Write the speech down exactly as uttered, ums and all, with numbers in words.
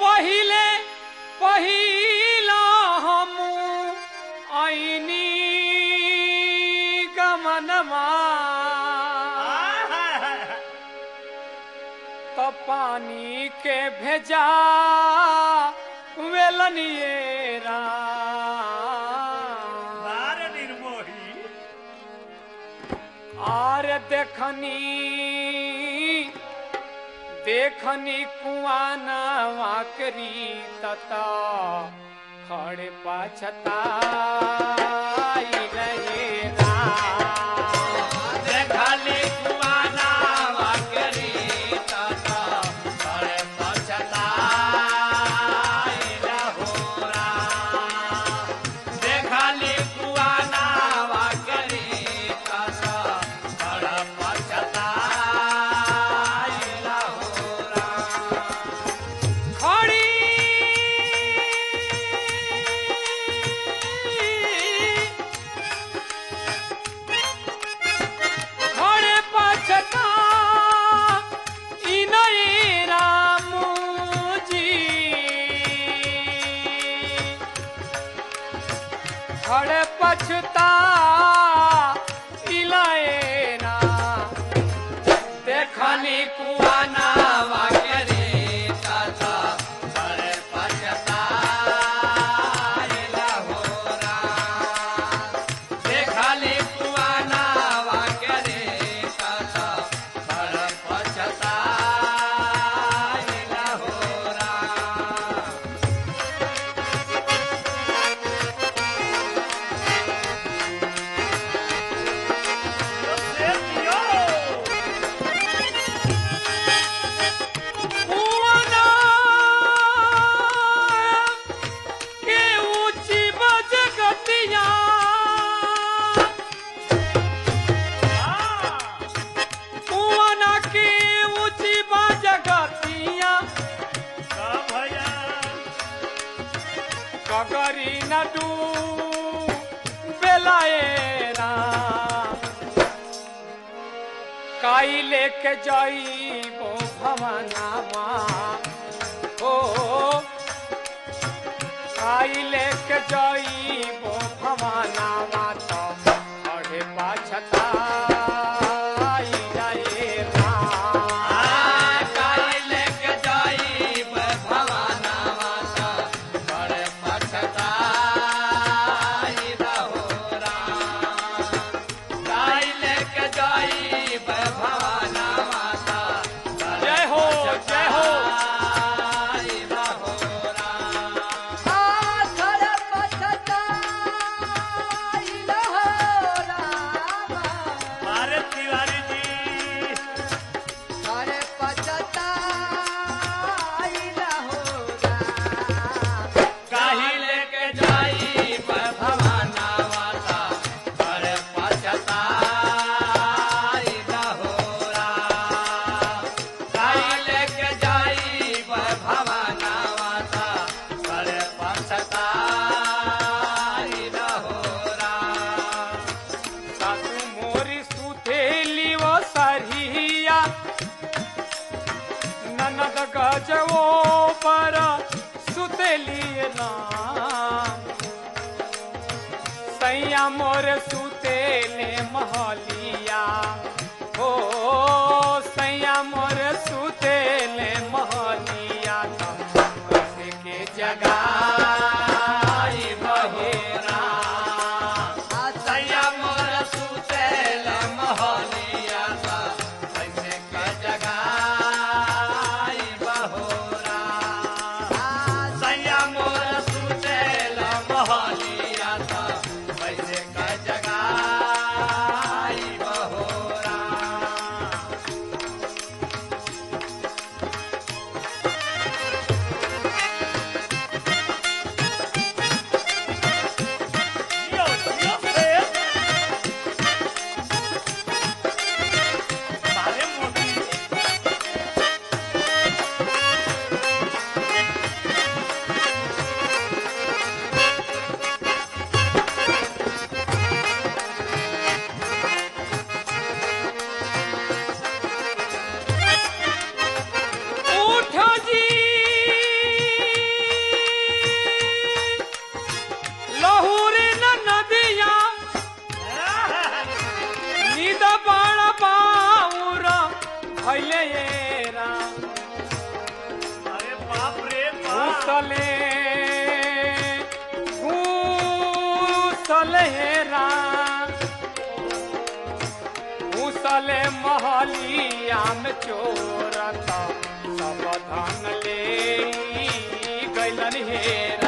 पहिले पहिला हम आईनी गमनमा तो पानी के भेजा वेलनिएरा निर्मोही आर देखनी देखनी कुआना वाकरी तता खड़े पाछता खड़े पछता इलाएना देखनी कुआना वाकरी तता खड़े पछता इलाहोरा देखनी कुआना वाकरी तता खड़े पछता इलाहोरा कगरी नडू बेलाएरा काई लेके जाइबो भवनामा ओ काई लेके जाइबो भवनामा तो खड़े पाछता ननद गजवो पर सुतेली राम सैया मोर सुतेले महलिया हो सैया मोर सुतेले महलिया कसे के जगा घूसले घूसले हेरा घूसले महलिया में चोरता सब धन ले गैलन हेरा